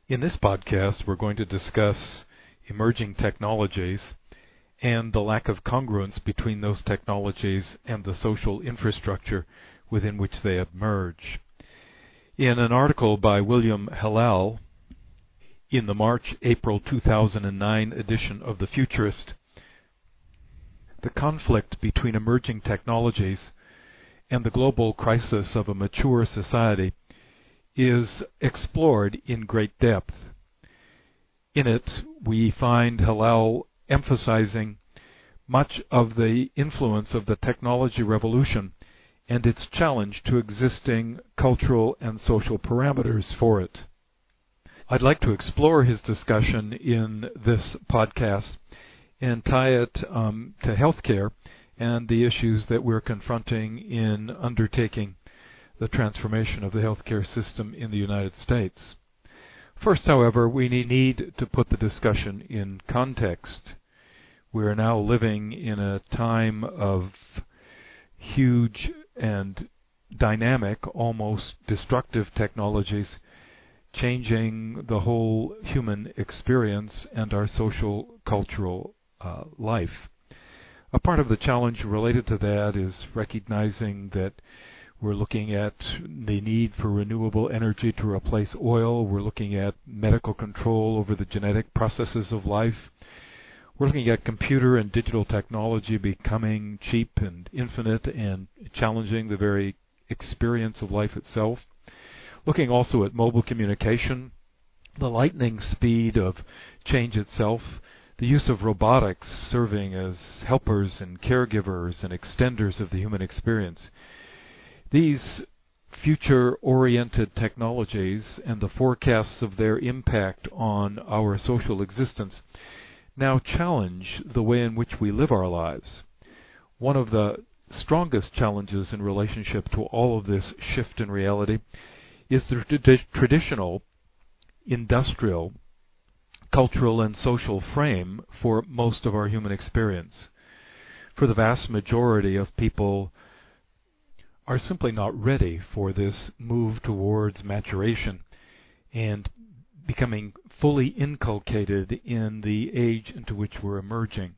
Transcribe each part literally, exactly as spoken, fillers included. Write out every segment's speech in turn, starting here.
In this podcast, we're going to discuss emerging technologies and the lack of congruence between those technologies and the social infrastructure within which they emerge. In an article by William Hallal in the March-April two thousand nine edition of The Futurist, the conflict between emerging technologies and the global crisis of a mature society is explored in great depth. In it, we find Hallal emphasizing much of the influence of the technology revolution and its challenge to existing cultural and social parameters for it. I'd like to explore his discussion in this podcast and tie it um, to healthcare and the issues that we're confronting in undertaking the transformation of the healthcare system in the United States. First, however, we need to put the discussion in context. We are now living in a time of huge and dynamic, almost destructive technologies changing the whole human experience and our social, cultural uh, life. A part of the challenge related to that is recognizing that we're looking at the need for renewable energy to replace oil. We're looking at medical control over the genetic processes of life. We're looking at computer and digital technology becoming cheap and infinite and challenging the very experience of life itself. Looking also at mobile communication, the lightning speed of change itself, the use of robotics serving as helpers and caregivers and extenders of the human experience. These future-oriented technologies and the forecasts of their impact on our social existence now challenge the way in which we live our lives. One of the strongest challenges in relationship to all of this shift in reality is the trad- traditional industrial, cultural, and social frame for most of our human experience. For the vast majority of people are simply not ready for this move towards maturation and becoming fully inculcated in the age into which we're emerging.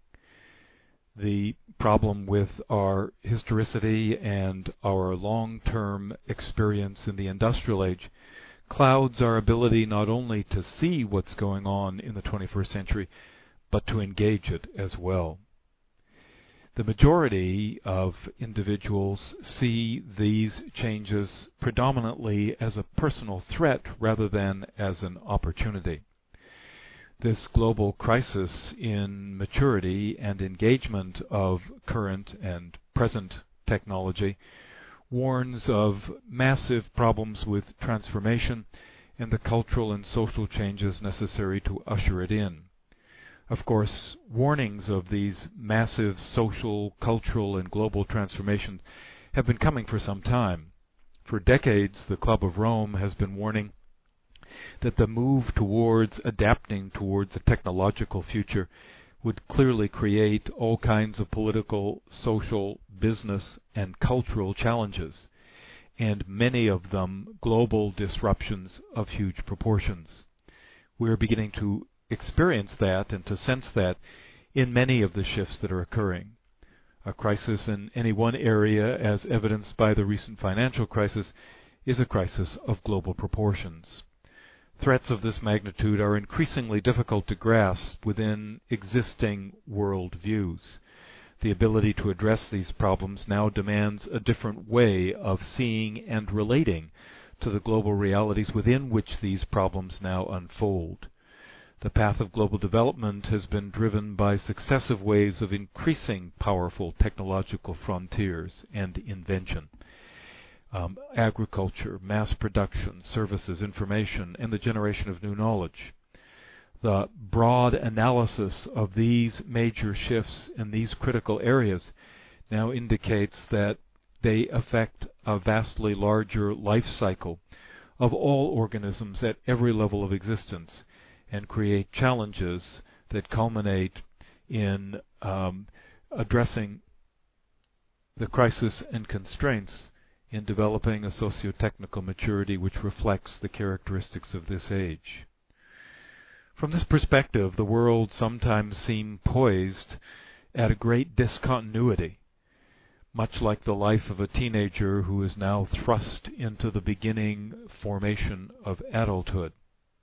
The problem with our historicity and our long-term experience in the industrial age clouds our ability not only to see what's going on in the twenty-first century, but to engage it as well. The majority of individuals see these changes predominantly as a personal threat rather than as an opportunity. This global crisis in maturity and engagement of current and present technology warns of massive problems with transformation and the cultural and social changes necessary to usher it in. Of course, warnings of these massive social, cultural, and global transformations have been coming for some time. For decades, the Club of Rome has been warning that the move towards adapting towards a technological future would clearly create all kinds of political, social, business, and cultural challenges, and many of them global disruptions of huge proportions. We are beginning to experience that and to sense that in many of the shifts that are occurring. A crisis in any one area, as evidenced by the recent financial crisis, is a crisis of global proportions. Threats of this magnitude are increasingly difficult to grasp within existing world views. The ability to address these problems now demands a different way of seeing and relating to the global realities within which these problems now unfold. The path of global development has been driven by successive ways of increasing powerful technological frontiers and invention. Um, agriculture, mass production, services, information, and the generation of new knowledge. The broad analysis of these major shifts in these critical areas now indicates that they affect a vastly larger life cycle of all organisms at every level of existence, and create challenges that culminate in um, addressing the crisis and constraints in developing a socio-technical maturity which reflects the characteristics of this age. From this perspective, the world sometimes seems poised at a great discontinuity, much like the life of a teenager who is now thrust into the beginning formation of adulthood.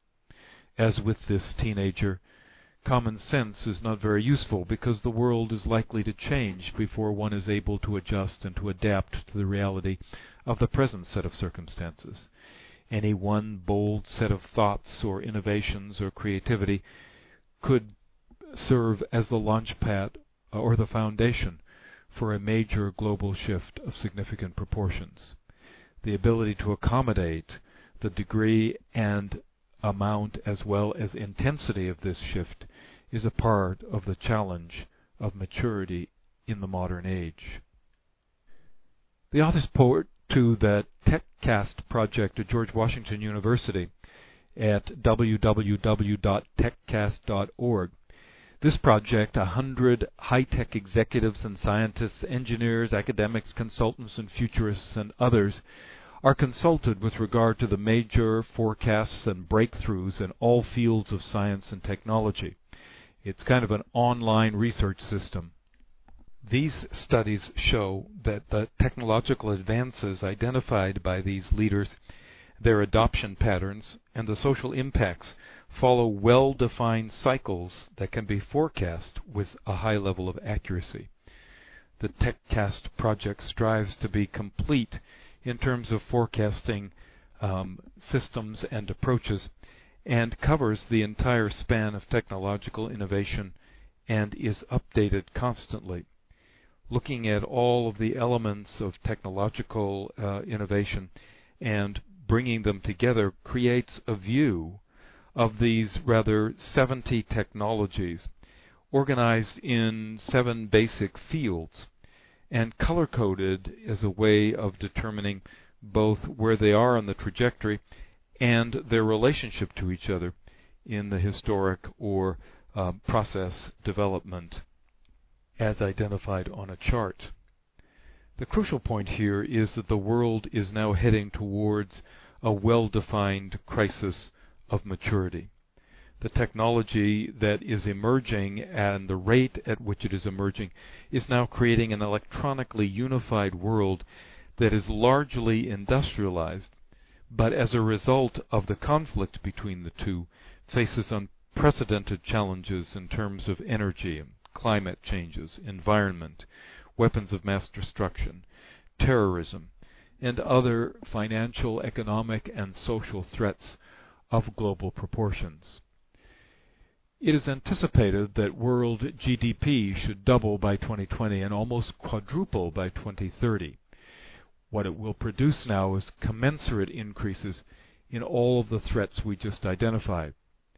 As with this teenager, common sense is not very useful because the world is likely to change before one is able to adjust and to adapt to the reality of the present set of circumstances. Any one bold set of thoughts or innovations or creativity could serve as the launchpad or the foundation for a major global shift of significant proportions. The ability to accommodate the degree and amount as well as intensity of this shift is a part of the challenge of maturity in the modern age. The authors point to the TechCast project at George Washington University at w w w dot techcast dot org. This project, a hundred high-tech executives and scientists, engineers, academics, consultants, and futurists, and others are consulted with regard to the major forecasts and breakthroughs in all fields of science and technology. It's kind of an online research system. These studies show that the technological advances identified by these leaders, their adoption patterns, and the social impacts follow well-defined cycles that can be forecast with a high level of accuracy. The TechCast project strives to be complete in terms of forecasting um, systems and approaches, and covers the entire span of technological innovation and is updated constantly. Looking at all of the elements of technological uh, innovation and bringing them together creates a view of these rather seventy technologies organized in seven basic fields and color-coded as a way of determining both where they are on the trajectory and their relationship to each other in the historic or uh, process development as identified on a chart. The crucial point here is that the world is now heading towards a well-defined crisis of maturity. The technology that is emerging and the rate at which it is emerging is now creating an electronically unified world that is largely industrialized, but as a result of the conflict between the two, faces unprecedented challenges in terms of energy, climate changes, environment, weapons of mass destruction, terrorism, and other financial, economic, and social threats of global proportions. It is anticipated that world G D P should double by twenty twenty and almost quadruple by twenty thirty. What it will produce now is commensurate increases in all of the threats we just identified.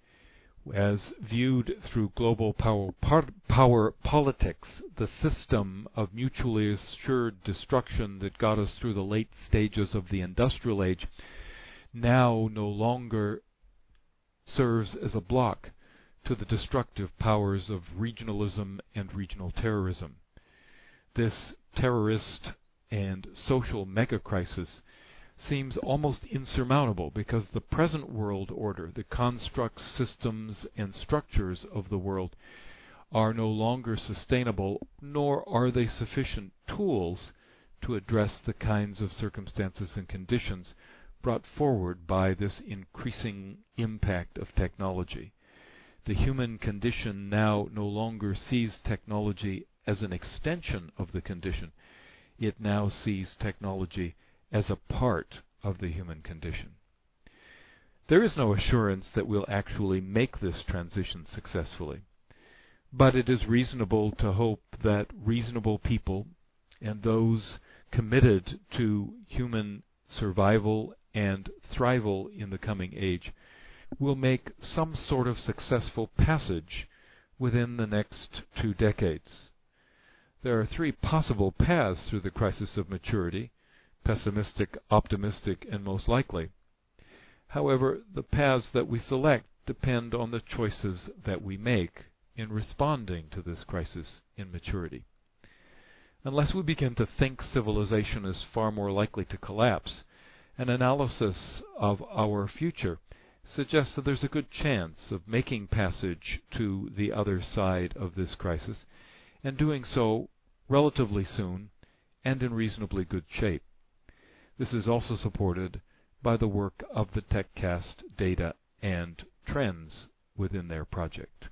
As viewed through global power, power politics, the system of mutually assured destruction that got us through the late stages of the industrial age now no longer serves as a block to the destructive powers of regionalism and regional terrorism. This terrorist and social mega-crisis seems almost insurmountable because the present world order, the constructs, systems, and structures of the world are no longer sustainable, nor are they sufficient tools to address the kinds of circumstances and conditions brought forward by this increasing impact of technology. The human condition now no longer sees technology as an extension of the condition. It now sees technology as a part of the human condition. There is no assurance that we'll actually make this transition successfully, but it is reasonable to hope that reasonable people and those committed to human survival and thrival in the coming age will make some sort of successful passage within the next two decades. There are three possible paths through the crisis of maturity: pessimistic, optimistic, and most likely. However, the paths that we select depend on the choices that we make in responding to this crisis in maturity. Unless we begin to think civilization is far more likely to collapse, an analysis of our future suggests that there's a good chance of making passage to the other side of this crisis, and doing so relatively soon and in reasonably good shape. This is also supported by the work of the TechCast data and trends within their project.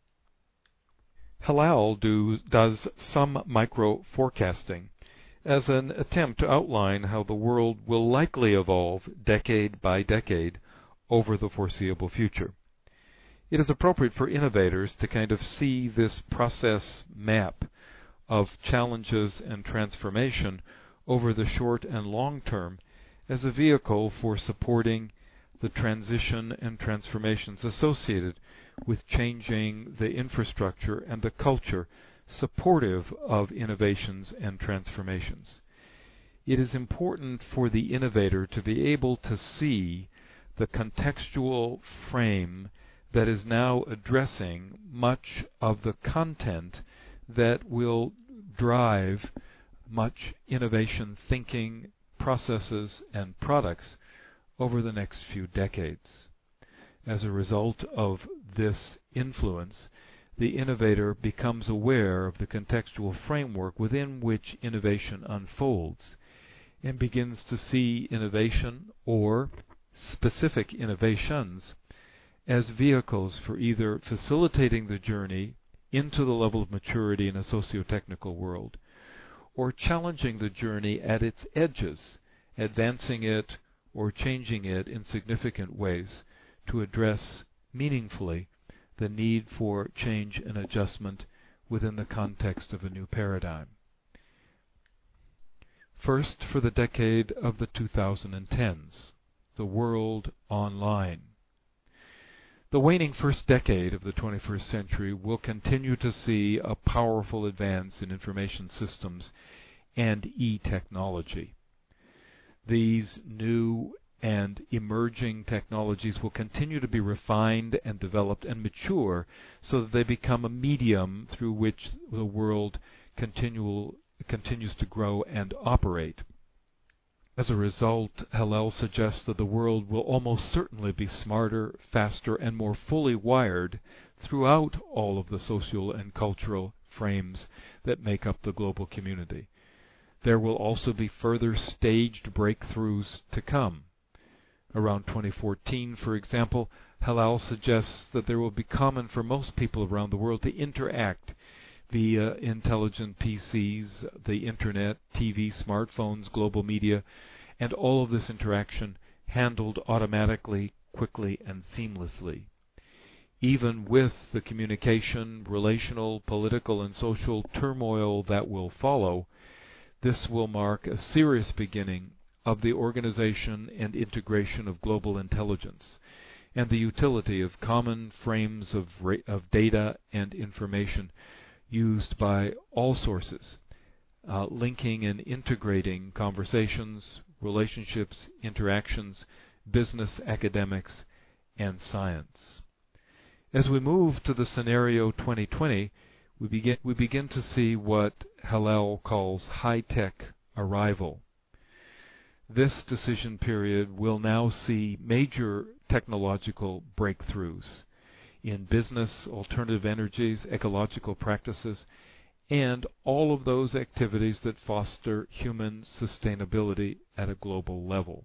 Halal do, does some micro-forecasting as an attempt to outline how the world will likely evolve decade by decade over the foreseeable future. It is appropriate for innovators to kind of see this process map of challenges and transformation over the short and long term as a vehicle for supporting the transition and transformations associated with changing the infrastructure and the culture supportive of innovations and transformations. It is important for the innovator to be able to see the contextual frame that is now addressing much of the content that will drive much innovation thinking, processes, and products over the next few decades. As a result of this influence, the innovator becomes aware of the contextual framework within which innovation unfolds and begins to see innovation or specific innovations as vehicles for either facilitating the journey into the level of maturity in a socio-technical world, or challenging the journey at its edges, advancing it or changing it in significant ways to address meaningfully the need for change and adjustment within the context of a new paradigm. First, for the decade of the two thousand tens, the world online. The waning first decade of the twenty-first century will continue to see a powerful advance in information systems and e-technology. These new and emerging technologies will continue to be refined and developed and mature so that they become a medium through which the world continual, continues to grow and operate. As a result, Hillel suggests that the world will almost certainly be smarter, faster, and more fully wired throughout all of the social and cultural frames that make up the global community. There will also be further staged breakthroughs to come. Around twenty fourteen, for example, Hillel suggests that there will be common for most people around the world to interact via intelligent P Cs, the internet, T V, smartphones, global media, and all of this interaction handled automatically, quickly, and seamlessly. Even with the communication, relational, political, and social turmoil that will follow, this will mark a serious beginning of the organization and integration of global intelligence, and the utility of common frames of, of data and information used by all sources, uh, linking and integrating conversations, relationships, interactions, business, academics, and science. As we move to the scenario twenty twenty, we begin, we begin to see what Hillel calls high-tech arrival. This decision period will now see major technological breakthroughs in business, alternative energies, ecological practices, and all of those activities that foster human sustainability at a global level.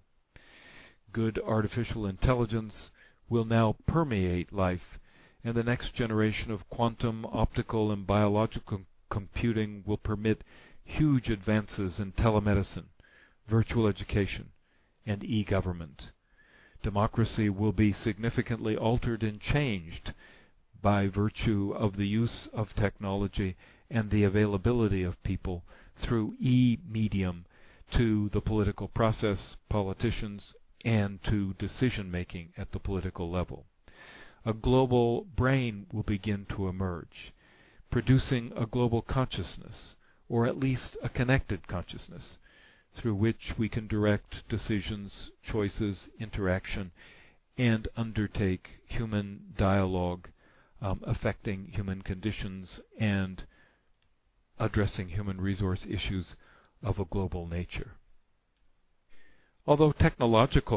Good artificial intelligence will now permeate life, and the next generation of quantum, optical, and biological computing will permit huge advances in telemedicine, virtual education, and e-government. Democracy will be significantly altered and changed by virtue of the use of technology and the availability of people through e-medium to the political process, politicians, and to decision-making at the political level. A global brain will begin to emerge, producing a global consciousness, or at least a connected consciousness, through which we can direct decisions, choices, interaction, and undertake human dialogue um, affecting human conditions and addressing human resource issues of a global nature. Although technological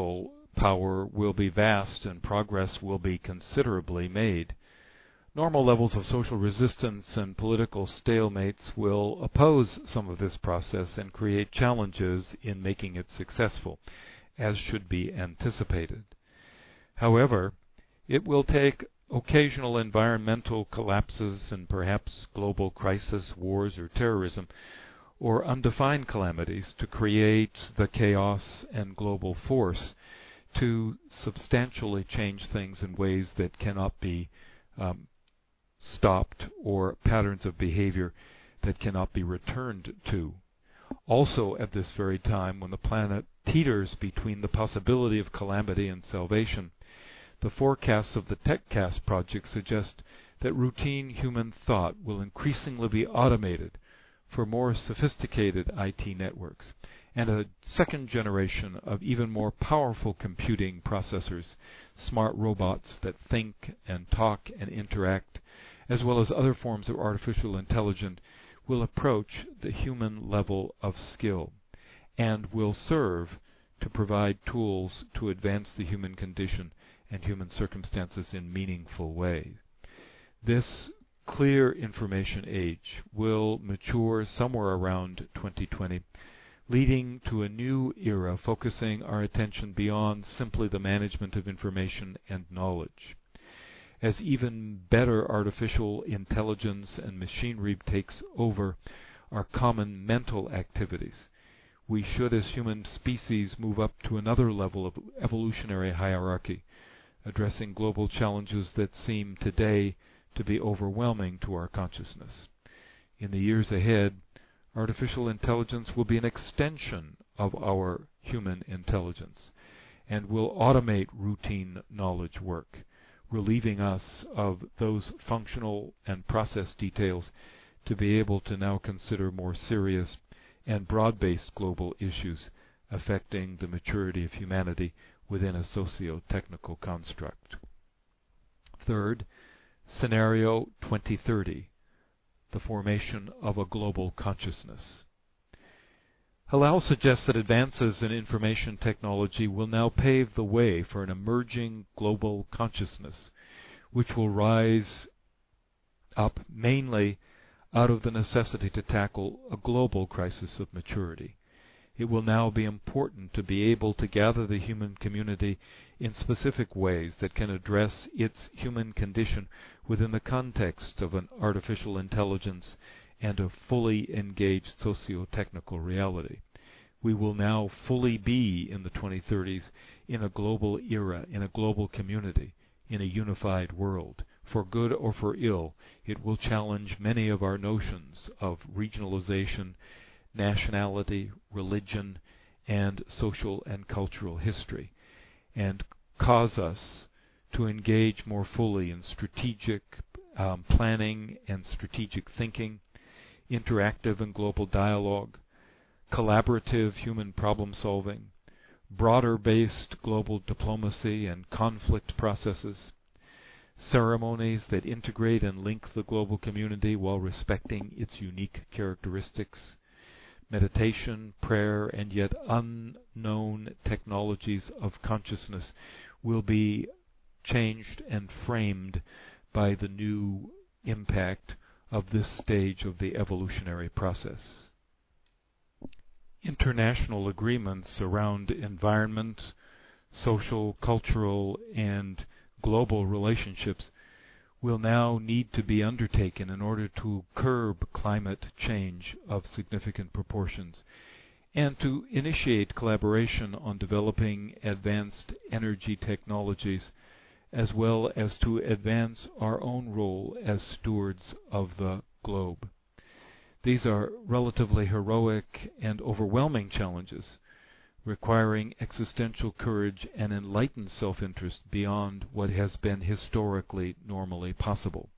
power will be vast and progress will be considerably made. Normal levels of social resistance and political stalemates will oppose some of this process and create challenges in making it successful, as should be anticipated. However, it will take occasional environmental collapses and perhaps global crisis, wars, or terrorism, or undefined calamities to create the chaos and global force to substantially change things in ways that cannot be um, stopped, or patterns of behavior that cannot be returned to. Also, at this very time, when the planet teeters between the possibility of calamity and salvation, the forecasts of the TechCast project suggest that routine human thought will increasingly be automated for more sophisticated I T networks, and a second generation of even more powerful computing processors, smart robots that think and talk and interact, as well as other forms of artificial intelligence, will approach the human level of skill and will serve to provide tools to advance the human condition and human circumstances in meaningful ways. This clear information age will mature somewhere around twenty twenty, leading to a new era focusing our attention beyond simply the management of information and knowledge. As even better artificial intelligence and machinery takes over our common mental activities, we should as human species move up to another level of evolutionary hierarchy, addressing global challenges that seem today to be overwhelming to our consciousness. In the years ahead, artificial intelligence will be an extension of our human intelligence and will automate routine knowledge work, relieving us of those functional and process details to be able to now consider more serious and broad-based global issues affecting the maturity of humanity within a socio-technical construct. Third, Scenario twenty thirty, the formation of a global consciousness. Hillel suggests that advances in information technology will now pave the way for an emerging global consciousness, which will rise up mainly out of the necessity to tackle a global crisis of maturity. It will now be important to be able to gather the human community in specific ways that can address its human condition within the context of an artificial intelligence and a fully engaged socio-technical reality. We will now fully be in the twenty thirties in a global era, in a global community, in a unified world. For good or for ill, it will challenge many of our notions of regionalization, nationality, religion, and social and cultural history, and cause us to engage more fully in strategic um, planning and strategic thinking, interactive and global dialogue, collaborative human problem solving, broader-based global diplomacy and conflict processes, ceremonies that integrate and link the global community while respecting its unique characteristics, meditation, prayer, and yet unknown technologies of consciousness will be changed and framed by the new impact of this stage of the evolutionary process. International agreements around environment, social, cultural, and global relationships will now need to be undertaken in order to curb climate change of significant proportions and to initiate collaboration on developing advanced energy technologies, as well as to advance our own role as stewards of the globe. These are relatively heroic and overwhelming challenges, requiring existential courage and enlightened self-interest beyond what has been historically normally possible.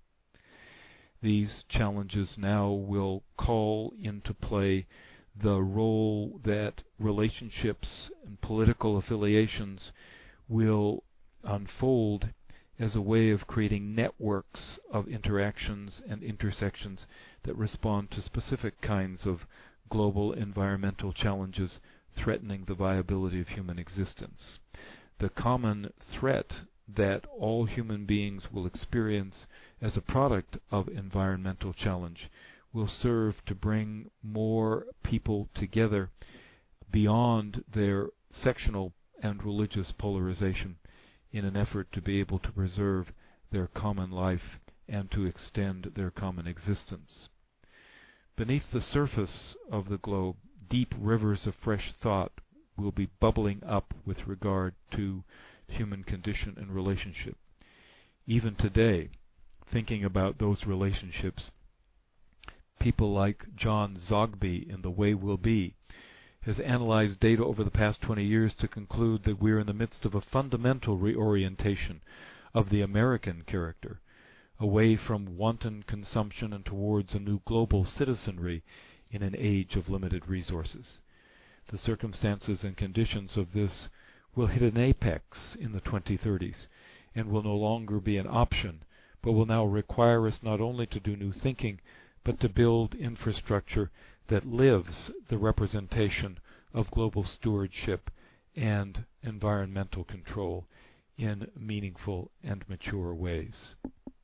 These challenges now will call into play the role that relationships and political affiliations will unfold as a way of creating networks of interactions and intersections that respond to specific kinds of global environmental challenges threatening the viability of human existence. the common threat that all human beings will experience as a product of environmental challenge will serve to bring more people together beyond their sectional and religious polarization in an effort to be able to preserve their common life and to extend their common existence. Beneath the surface of the globe, deep rivers of fresh thought will be bubbling up with regard to human condition and relationship. Even today, thinking about those relationships, people like John Zogby in The Way Will Be has analyzed data over the past twenty years to conclude that we're in the midst of a fundamental reorientation of the American character, away from wanton consumption and towards a new global citizenry in an age of limited resources. The circumstances and conditions of this will hit an apex in the twenty thirties and will no longer be an option, but will now require us not only to do new thinking, but to build infrastructure that lives the representation of global stewardship and environmental control in meaningful and mature ways.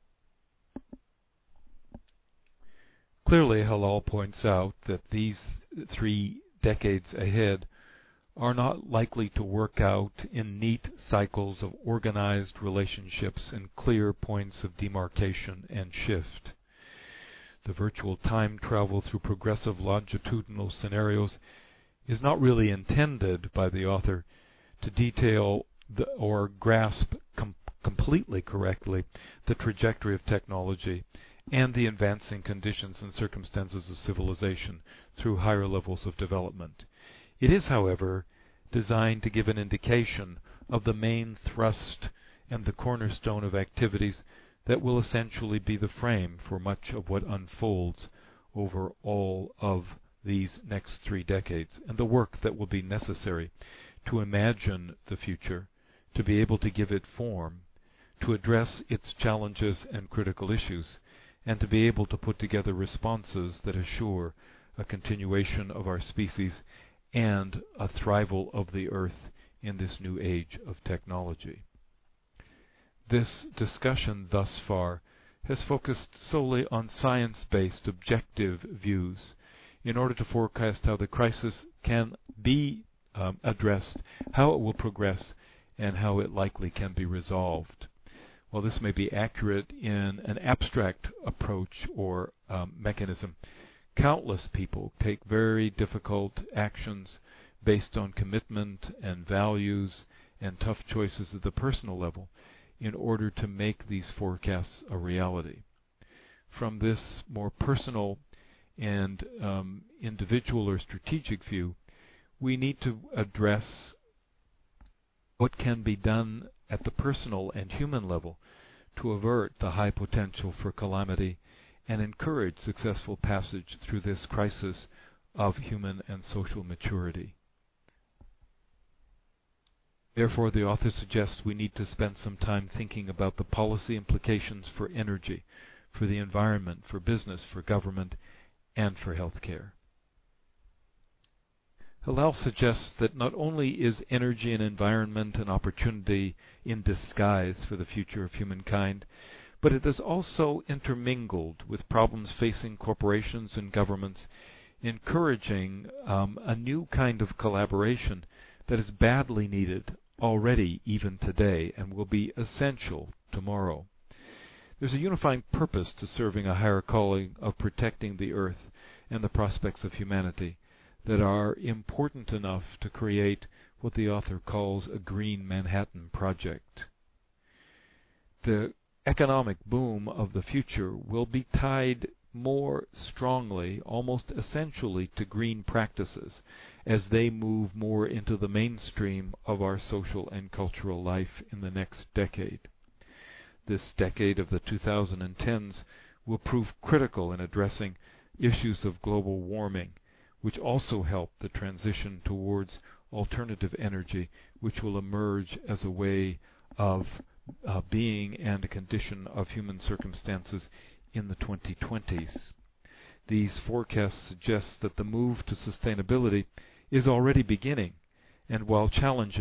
Clearly, Hallal points out that these three decades ahead are not likely to work out in neat cycles of organized relationships and clear points of demarcation and shift. The virtual time travel through progressive longitudinal scenarios is not really intended by the author to detail the, or grasp com- completely correctly the trajectory of technology and the advancing conditions and circumstances of civilization through higher levels of development. It is, however, designed to give an indication of the main thrust and the cornerstone of activities that will essentially be the frame for much of what unfolds over all of these next three decades, and the work that will be necessary to imagine the future, to be able to give it form, to address its challenges and critical issues, and to be able to put together responses that assure a continuation of our species and a thrival of the Earth in this new age of technology. This discussion thus far has focused solely on science-based objective views in order to forecast how the crisis can be um, addressed, how it will progress, and how it likely can be resolved. While this may be accurate in an abstract approach or um, mechanism, countless people take very difficult actions based on commitment and values and tough choices at the personal level in order to make these forecasts a reality. From this more personal and um, individual or strategic view, we need to address what can be done at the personal and human level to avert the high potential for calamity and encourage successful passage through this crisis of human and social maturity. Therefore, the author suggests we need to spend some time thinking about the policy implications for energy, for the environment, for business, for government, and for healthcare. Hallal suggests that not only is energy and environment an opportunity in disguise for the future of humankind, but it is also intermingled with problems facing corporations and governments, encouraging um, a new kind of collaboration that is badly needed already even today and will be essential tomorrow. There's a unifying purpose to serving a higher calling of protecting the earth and the prospects of humanity that are important enough to create what the author calls a Green Manhattan Project. The economic boom of the future will be tied more strongly, almost essentially, to green practices as they move more into the mainstream of our social and cultural life in the next decade. This decade of the two thousand tens will prove critical in addressing issues of global warming, which also help the transition towards alternative energy, which will emerge as a way of uh, being and a condition of human circumstances in the twenty twenties. These forecasts suggest that the move to sustainability is already beginning, and while challenging,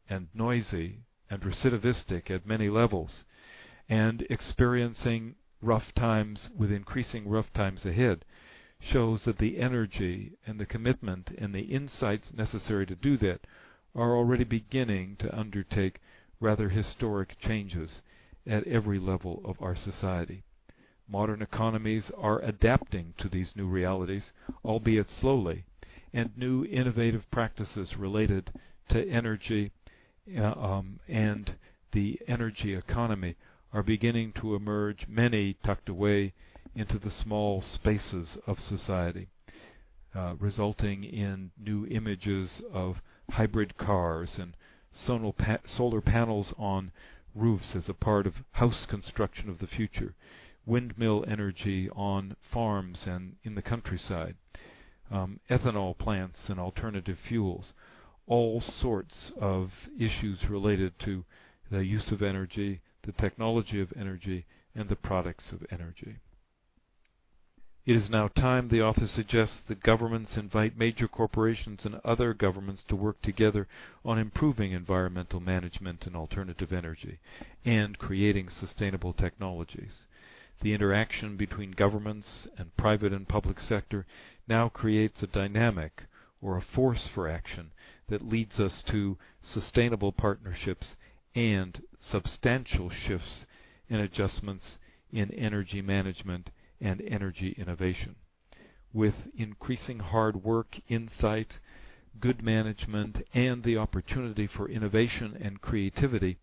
and noisy and recidivistic at many levels, and experiencing rough times with increasing rough times ahead, shows that the energy and the commitment and the insights necessary to do that are already beginning to undertake rather historic changes at every level of our society. Modern economies are adapting to these new realities, albeit slowly, and new innovative practices related to energy uh, um, and the energy economy are beginning to emerge, many tucked away into the small spaces of society, uh, resulting in new images of hybrid cars and pa- solar panels on roofs as a part of house construction of the future, windmill energy on farms and in the countryside, um, ethanol plants and alternative fuels, all sorts of issues related to the use of energy, the technology of energy, and the products of energy. It is now time, the author suggests, that governments invite major corporations and other governments to work together on improving environmental management and alternative energy, and creating sustainable technologies. The interaction between governments and private and public sector now creates a dynamic, or a force for action, that leads us to sustainable partnerships and substantial shifts and adjustments in energy management and energy innovation. With increasing hard work, insight, good management, and the opportunity for innovation and creativity,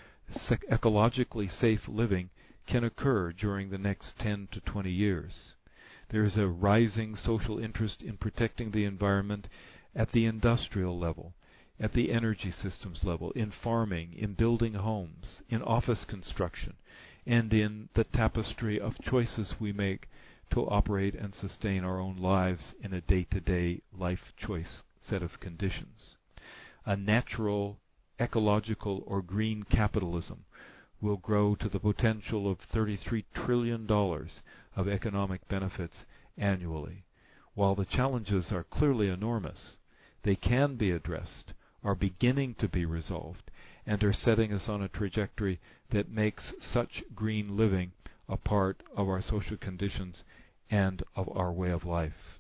ecologically safe living can occur during the next ten to twenty years. There is a rising social interest in protecting the environment at the industrial level, at the energy systems level, in farming, in building homes, in office construction, and in the tapestry of choices we make to operate and sustain our own lives in a day-to-day life choice set of conditions. A natural, ecological, or green capitalism will grow to the potential of thirty-three trillion dollars of economic benefits annually. While the challenges are clearly enormous, they can be addressed, are beginning to be resolved, and are setting us on a trajectory that makes such green living a part of our social conditions and of our way of life.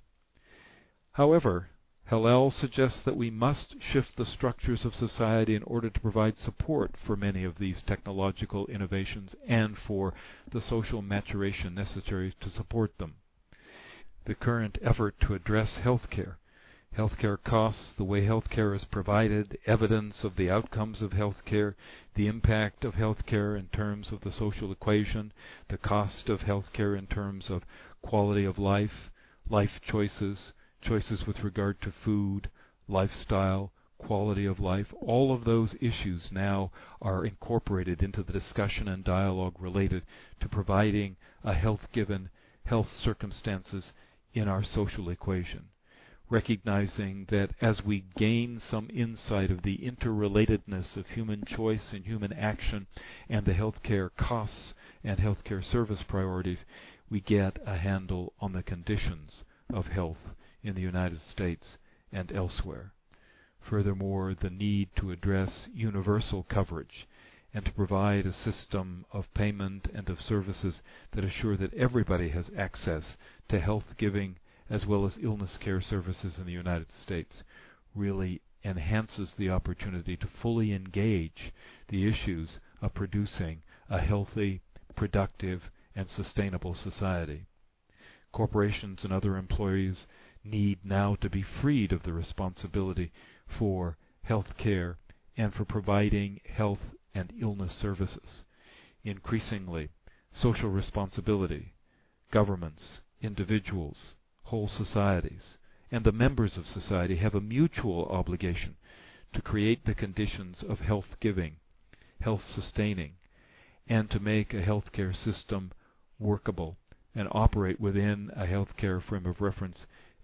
However, Hillel suggests that we must shift the structures of society in order to provide support for many of these technological innovations and for the social maturation necessary to support them. The current effort to address healthcare, healthcare costs, the way healthcare is provided, evidence of the outcomes of healthcare, the impact of healthcare in terms of the social equation, the cost of healthcare in terms of quality of life, life choices, choices with regard to food, lifestyle, quality of life. All of those issues now are incorporated into the discussion and dialogue related to providing a health-given health circumstances in our social equation, recognizing that as we gain some insight of the interrelatedness of human choice and human action and the healthcare costs and healthcare service priorities, we get a handle on the conditions of health in the United States and elsewhere. Furthermore, the need to address universal coverage and to provide a system of payment and of services that assure that everybody has access to health-giving as well as illness care services in the United States really enhances the opportunity to fully engage the issues of producing a healthy, productive, and sustainable society. Corporations and other employees need now to be freed of the responsibility for health care and for providing health and illness services. Increasingly, social responsibility, governments, individuals, whole societies, and the members of society have a mutual obligation to create the conditions of health-giving, health-sustaining, and to make a healthcare system workable and operate within a healthcare frame of reference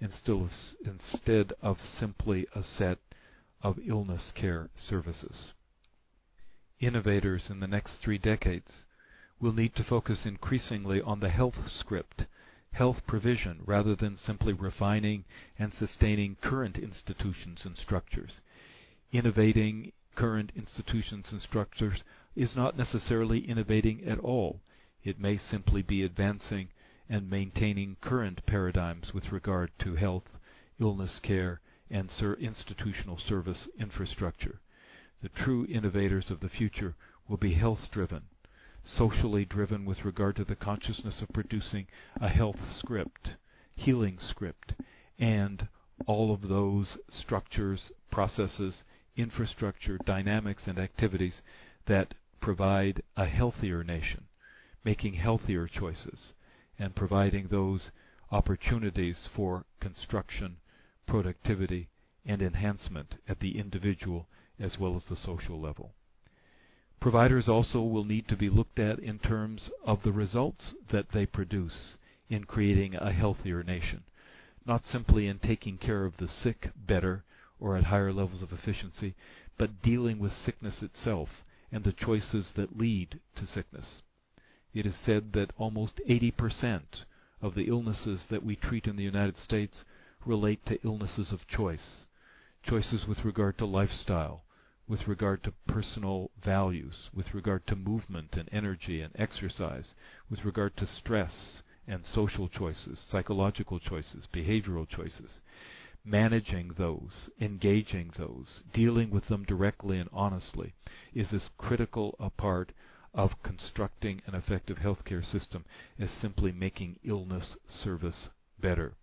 instead of simply a set of illness care services. Innovators in the next three decades will need to focus increasingly on the health script, health provision, rather than simply refining and sustaining current institutions and structures. Innovating current institutions and structures is not necessarily innovating at all. It may simply be advancing and maintaining current paradigms with regard to health, illness care, and ser- institutional service infrastructure. The true innovators of the future will be health-driven, socially driven with regard to the consciousness of producing a health script, healing script, and all of those structures, processes, infrastructure, dynamics, and activities that provide a healthier nation, making healthier choices, and providing those opportunities for construction, productivity, and enhancement at the individual as well as the social level. Providers also will need to be looked at in terms of the results that they produce in creating a healthier nation, not simply in taking care of the sick better or at higher levels of efficiency, but dealing with sickness itself and the choices that lead to sickness. It is said that almost eighty percent of the illnesses that we treat in the United States relate to illnesses of choice, choices with regard to lifestyle, with regard to personal values, with regard to movement and energy and exercise, with regard to stress and social choices, psychological choices, behavioral choices. Managing those, engaging those, dealing with them directly and honestly is as critical a part of constructing an effective healthcare system as simply making illness service better.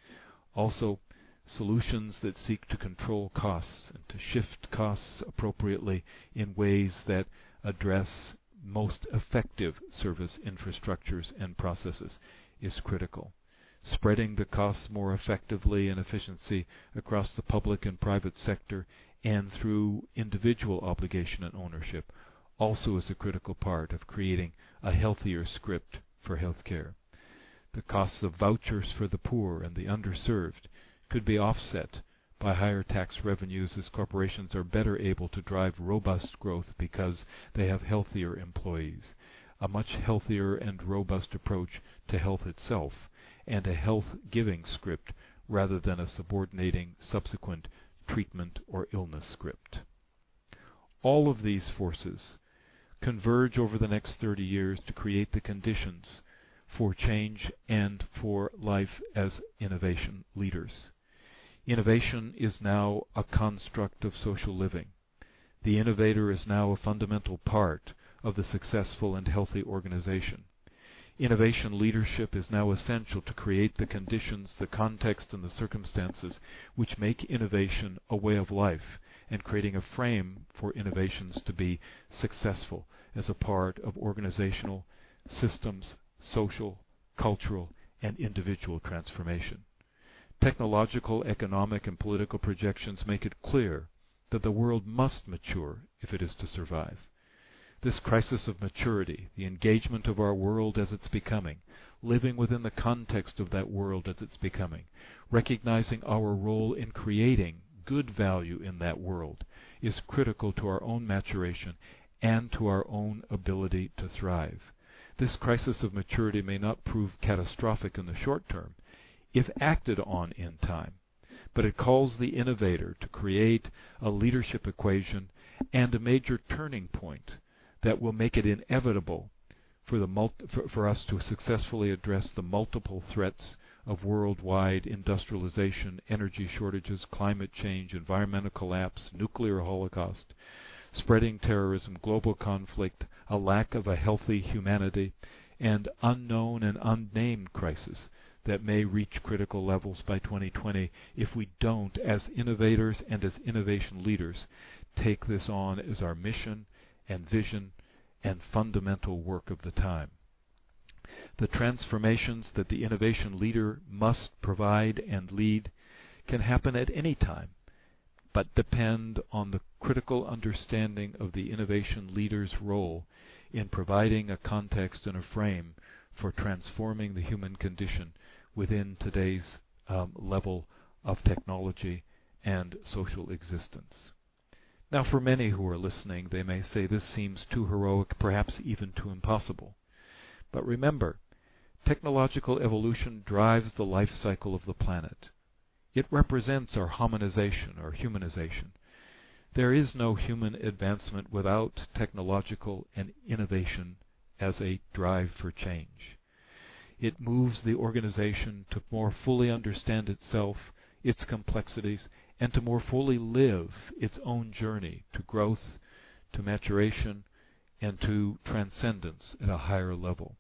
Also, solutions that seek to control costs and to shift costs appropriately in ways that address most effective service infrastructures and processes is critical. Spreading the costs more effectively and efficiency across the public and private sector and through individual obligation and ownership also is a critical part of creating a healthier script for healthcare. The costs of vouchers for the poor and the underserved could be offset by higher tax revenues as corporations are better able to drive robust growth because they have healthier employees, a much healthier and robust approach to health itself, and a health-giving script rather than a subordinating subsequent treatment or illness script. All of these forces converge over the next thirty years to create the conditions for change and for life as innovation leaders. Innovation is now a construct of social living. The innovator is now a fundamental part of the successful and healthy organization. Innovation leadership is now essential to create the conditions, the context, and the circumstances which make innovation a way of life and creating a frame for innovations to be successful as a part of organizational, systems, social, cultural, and individual transformation. Technological, economic, and political projections make it clear that the world must mature if it is to survive. This crisis of maturity, the engagement of our world as it's becoming, living within the context of that world as it's becoming, recognizing our role in creating good value in that world, is critical to our own maturation and to our own ability to thrive. This crisis of maturity may not prove catastrophic in the short term, if acted on in time, but it calls the innovator to create a leadership equation and a major turning point that will make it inevitable for, the multi- for, for us to successfully address the multiple threats of worldwide industrialization, energy shortages, climate change, environmental collapse, nuclear holocaust, spreading terrorism, global conflict, a lack of a healthy humanity, and unknown and unnamed crises that may reach critical levels by twenty twenty if we don't, as innovators and as innovation leaders, take this on as our mission and vision and fundamental work of the time. The transformations that the innovation leader must provide and lead can happen at any time, but depend on the critical understanding of the innovation leader's role in providing a context and a frame for transforming the human condition within today's um, level of technology and social existence. Now, for many who are listening, they may say this seems too heroic, perhaps even too impossible. But remember, technological evolution drives the life cycle of the planet. It represents our hominization, our humanization. There is no human advancement without technological and innovation as a drive for change. It moves the organization to more fully understand itself, its complexities, and to more fully live its own journey to growth, to maturation, and to transcendence at a higher level.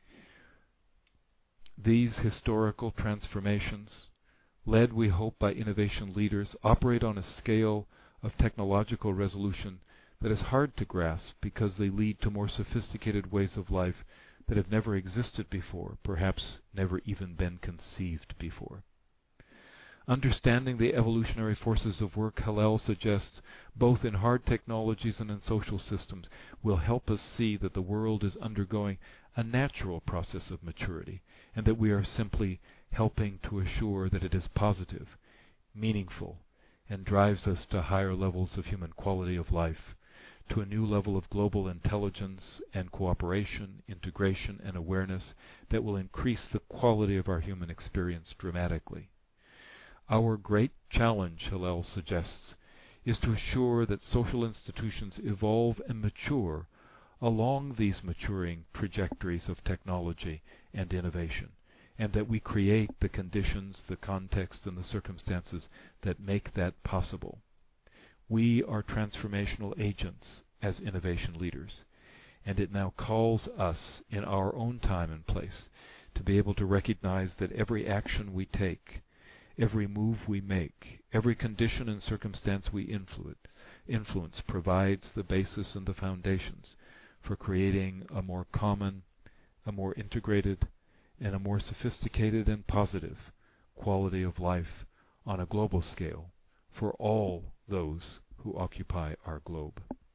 These historical transformations, led, we hope, by innovation leaders, operate on a scale of technological resolution that is hard to grasp because they lead to more sophisticated ways of life that have never existed before, perhaps never even been conceived before. Understanding the evolutionary forces of work, Hillel suggests, both in hard technologies and in social systems, will help us see that the world is undergoing a natural process of maturity, and that we are simply helping to assure that it is positive, meaningful, and drives us to higher levels of human quality of life, to a new level of global intelligence and cooperation, integration, and awareness that will increase the quality of our human experience dramatically. Our great challenge, Hillel suggests, is to assure that social institutions evolve and mature along these maturing trajectories of technology and innovation, and that we create the conditions, the context, and the circumstances that make that possible. We are transformational agents as innovation leaders, and it now calls us in our own time and place to be able to recognize that every action we take, every move we make, every condition and circumstance we influence, influence provides the basis and the foundations for creating a more common, a more integrated, and a more sophisticated and positive quality of life on a global scale for all those who occupy our globe.